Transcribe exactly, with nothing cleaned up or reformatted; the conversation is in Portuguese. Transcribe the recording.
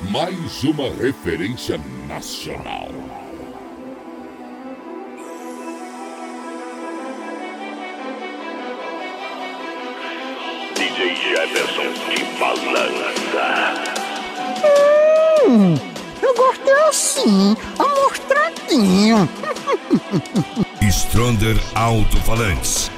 mais uma referência nacional. D J Jefferson de balança. Hum, eu gostei assim, amostradinho. Stronda Alto-Falantes.